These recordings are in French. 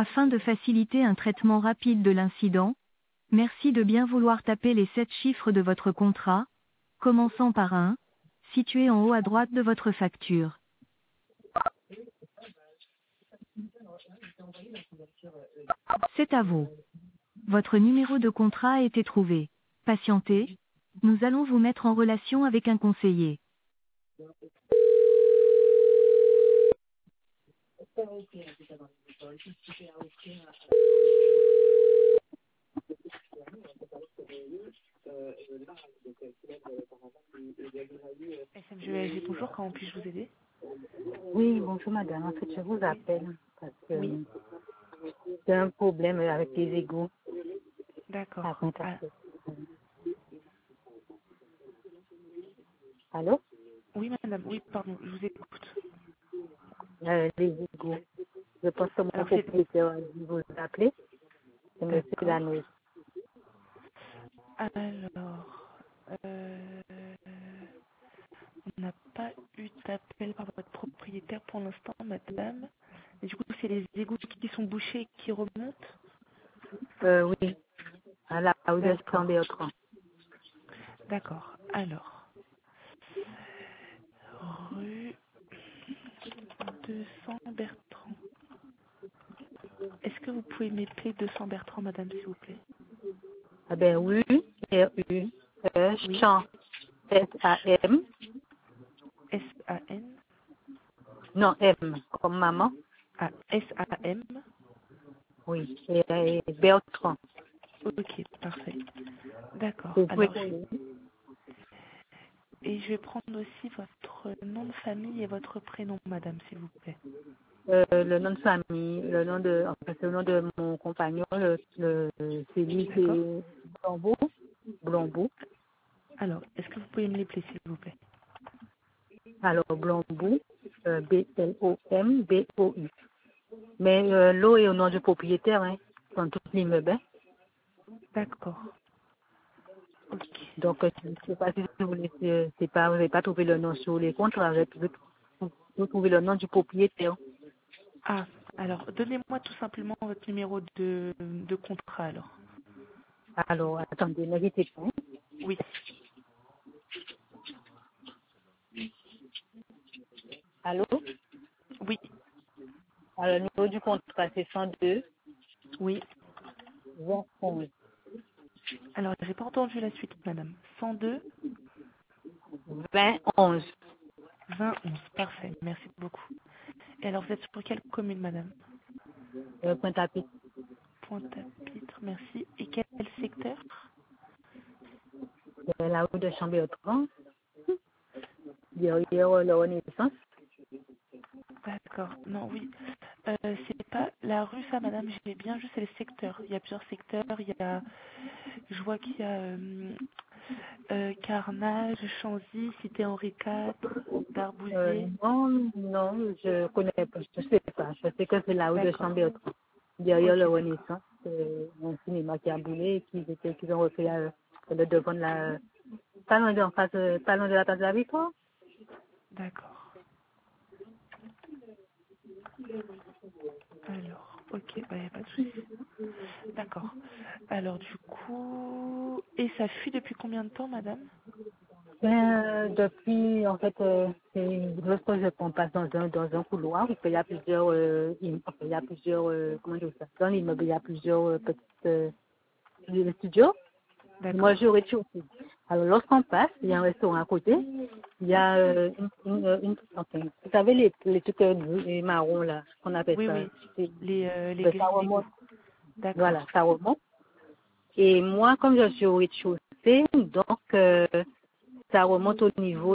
Afin de faciliter un traitement rapide de l'incident, merci de bien vouloir taper les 7 chiffres de votre contrat, commençant par un, situé en haut à droite de votre facture. C'est à vous. Votre numéro de contrat a été trouvé. Patientez. Nous allons vous mettre en relation avec un conseiller. SMGESG, bonjour, comment puis-je vous aider? Oui, bonjour madame. En fait, je vous appelle parce Oui, que j'ai un problème avec les égouts à d'accord. Ah, contacter. Allô? oui, madame, oui, pardon, je vous écoute. Les égouts. Je pense que mon Alors, c'est... propriétaire a dû vous appeler. C'est monsieur D'accord. Lanois. Alors, on n'a pas eu d'appel par votre propriétaire pour l'instant, madame. Et du coup, c'est les égouts qui sont bouchés et qui remontent? Oui, à la rue de D'accord. Saint-Bertrand. D'accord. Alors, rue 200 Bertrand. Est-ce que vous pouvez m'appeler 200 Bertrand, madame, s'il vous plaît? Ah ben oui, R-U, Oui. Champ, S-A-M, S-A-N. non, M, comme maman, Ah, S-A-M. oui, et Bertrand. Ok, parfait. D'accord. Vous pouvez Alors, coller. et je vais prendre aussi votre nom de famille et votre prénom, madame, s'il vous plaît. Le nom de famille, le nom de, en fait, le nom de mon compagnon, c'est lui, D'accord. c'est Blombeau, Blombeau. Alors, est-ce que vous pouvez me l'épeler, s'il vous plaît? Alors, Blombeau, B-L-O-M-B-O-U. Mais l'eau est au nom du propriétaire, hein, dans tout l'immeuble. Hein. D'accord. Ok. Donc, je ne sais pas si vous vous n'avez pas trouvé le nom sur les contrats, vous trouvez le nom du propriétaire. Ah, alors, donnez-moi tout simplement votre numéro de contrat, alors. Alors, attendez, n'hésitez pas. Hein. Oui. Allô? Oui. Alors, le numéro du contrat, c'est 102 Oui. 20 Alors, j'ai pas entendu la suite, madame. 102 11 20 11. Parfait. Merci beaucoup. Et alors, vous êtes sur quelle commune, madame? Pointe-à-Pitre. Pointe-à-Pitre, merci. Et quel secteur? La rue de Chambéotran, derrière la Renaissance. D'accord. Non, oui. C'est pas la rue, ça, madame. J'ai bien juste c'est le secteur. Il y a plusieurs secteurs. Je vois qu'il y a Carnage, Chanzy, Cité Henri IV, Darbousier. Non, non, je connais pas, je sais pas. Je sais que c'est la rue de D'accord. Chambéotran, derrière Ok, la d'accord. Renaissance, un cinéma qui a boulé et qu'ils ont refait le devant de la, pas loin de, en face, pas loin de la place de la Victoire. D'accord. Alors, ok, bah, y a pas de souci. D'accord. Alors, du coup, et ça fuit depuis combien de temps, madame? Depuis, en fait, c'est lorsque je passe dans un couloir, parce qu'il y a plusieurs, il y a plusieurs, comment dire ça, dans l'immeuble, il y a plusieurs petites studios. Moi, je D'accord. suis au rez-de-chaussée. Alors, lorsqu'on passe, il y a un restaurant à côté, il y Oui. a enfin, vous savez, les trucs les marrons, là, qu'on appelle Oui, ça. oui. Les Ça grilles d'égout. remonte, voilà, D'accord. ça remonte. Et moi, comme je suis au rez-de-chaussée, donc, ça remonte au niveau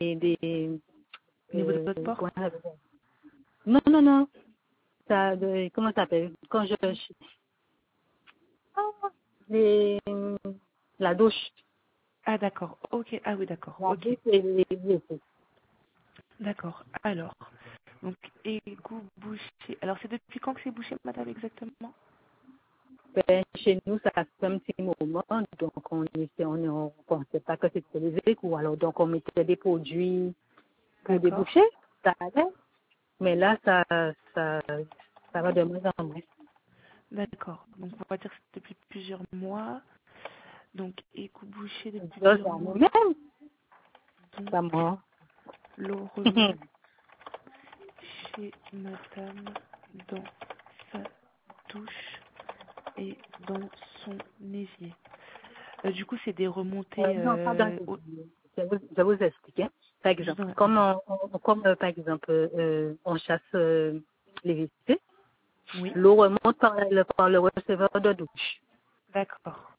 Au niveau de votre porte? comment ça s'appelle? Non, non, non. Comment ça s'appelle? Quand les, la douche. Ah, d'accord. Ok. Ah oui, d'accord. La Ok. douche et les WC. D'accord. Alors, donc, égout bouché. Alors, c'est depuis quand que c'est bouché, madame, exactement? Ben, chez nous, ça fait un petit moment, donc on pensait pas que c'était les égouts. Alors, donc on mettait des produits pour D'accord. déboucher, ça allait. Mais là, ça va de moins en moins. D'accord. Donc on va dire que c'est depuis plusieurs mois. Donc égout bouché depuis Là, plusieurs c'est mois. nous-mêmes. Donc Pas moi. l'eau remonte chez madame dans sa douche et dans son évier. Du coup, c'est des remontées Non, pas dans le je vous explique. Hein. Par juste exemple, dans la... comme, par exemple, on chasse les WC, Oui, l'eau remonte par le receveur de douche. d'accord.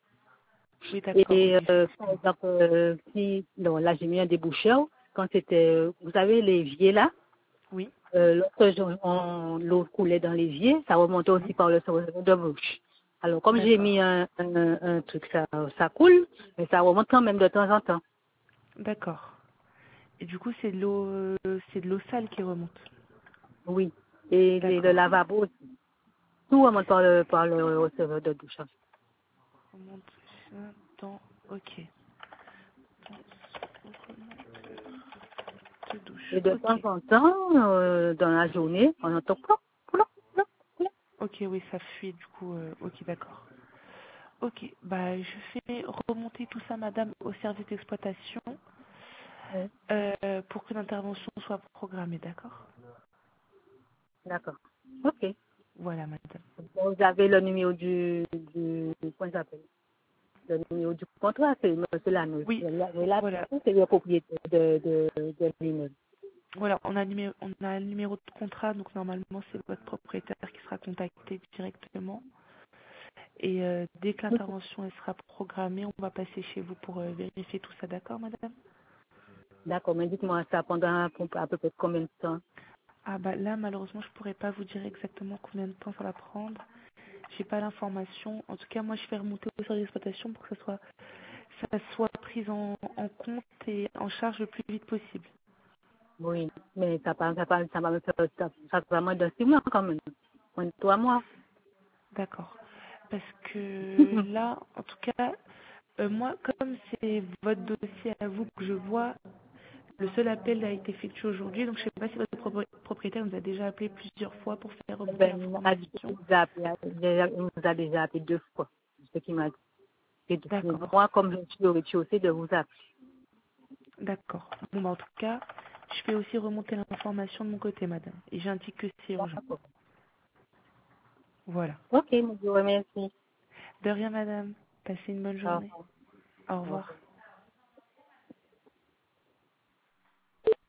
Oui, d'accord, Et ok, par effectivement. exemple, si non, là j'ai mis un déboucheur, quand c'était, vous savez, l'évier là, Oui, l'autre jour, l'eau coulait dans l'évier, ça remontait aussi oui, par le receveur de douche. Alors comme j'ai mis d'accord. un truc, ça coule, mais ça remonte quand même de temps en temps. D'accord. Et du coup, c'est de l'eau sale qui remonte. Oui. Et le D'accord. lavabo, tout remonte par le receveur de douche. Remonte dans... Ok. Dans son remonteur de douche. Et de temps Ok. en temps, dans la journée, on entend plop, plop, plop, plop. Ok, oui, ça fuit du coup. Ok, d'accord. Ok, bah je fais remonter tout ça, madame, au service d'exploitation Oui, pour que l'intervention soit programmée, d'accord? d'accord. Ok. Voilà, madame. Vous avez le numéro comment ça s'appelle? Le numéro du contrat, c'est l'annonce. Oui, Là, voilà. c'est le propriétaire de l'immeuble. Voilà, on a un numéro de contrat, donc normalement c'est votre propriétaire qui sera contacté directement. Et dès que Ok. l'intervention elle sera programmée, on va passer chez vous pour vérifier tout ça, d'accord, madame? D'accord, mais dites-moi ça pendant à peu près combien de temps? Ah bah là, malheureusement, je pourrais pas vous dire exactement combien de temps ça va prendre. J'ai pas l'information. En tout cas, moi, je vais remonter au service d'exploitation pour que ça soit pris en compte et en charge le plus vite possible. Oui, mais ça va me faire, ça va moins de 6 mois quand même. Moins de 3 mois. D'accord. Parce que là, en tout cas, moi, comme c'est votre dossier à vous que je vois, le seul appel a été effectué aujourd'hui, donc je ne sais pas si votre propriétaire nous a déjà appelé plusieurs fois pour faire Eh remonter ben, il m'a dit qu'il l'information. nous a déjà appelé 2 fois. C'est ce qu'il m'a dit. Et D'accord. moi, comme je suis au rez-de-chaussée, de vous appeler. D'accord. Bon, bah, en tout cas, je fais aussi remonter l'information de mon côté, madame. Et j'indique que c'est urgent. D'accord. Voilà. Ok, je vous remercie. De rien, madame. Passez une bonne Au journée. revoir. Au Au revoir. revoir.